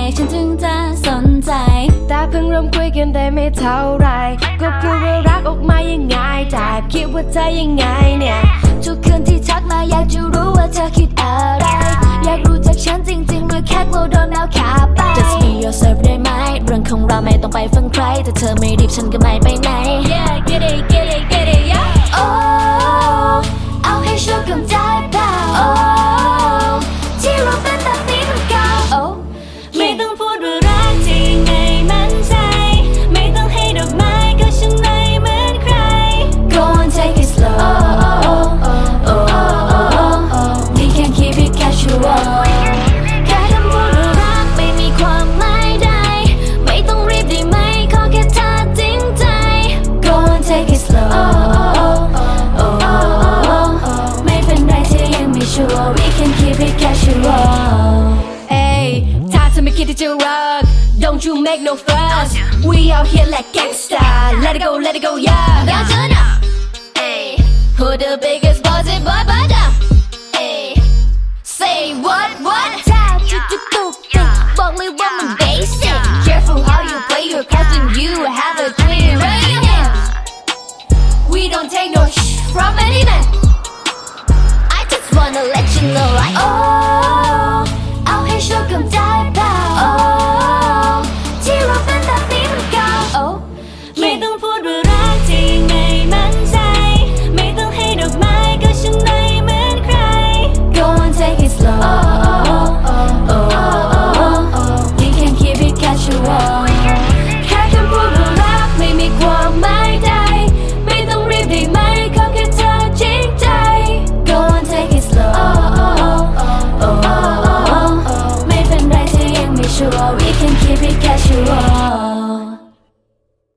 ฉันถึงจะสนใจแต่เพิ่งเริ่มคุยกันได้ไม่เท่าไรก็พูดว่ารักออกมายังไงจากคิดว่าเธอยังไงเนี่ยทุกคืนที่ทักมาอยากจะรู้ว่าเธอคิดอะไรอยากรู้จักฉันจริงๆหรือแค่กลัวโดนเอาขาไป Just be yourself ได้ไหมเรื่องของเราไม่ต้องไปฟังใครแต่เธอไม่รีบฉันก็ไม่ไปไหน Yeah get it get it get it yeah Oh เอาให้ชัวร์กันได้เปล่า Oh ที่เราเป็นแบบนี้มันเก่า Oh ไม่ต้องพูดว่ารักจริงไม่มั่นใจไม่ต้องให้ดอกไม้ก็ฉันไม่เหมือนใคร Go and take it slow We can keep it casual แค่คำพูดว่ารักไม่มีความหมายใดไม่ต้องรีบได้ไหมขอแค่เธอจริงใจ Go and take it slow ไม่เป็นไรเธอยังไม่ชัวร์ We can keep it casual เอ้ยถ้าเธอไม่คิดที่จะรัก Don't you make no fuss We out here like gangsta Let it go let it go yeah อยากจะนะ Who the biggest boss is boy but Say what ถ้าจุดจุดตุกติกบอกเลยว่ามัน basic Careful how you play your cards when you have a clean rating We don't take no shit from any man I just wanna let you know like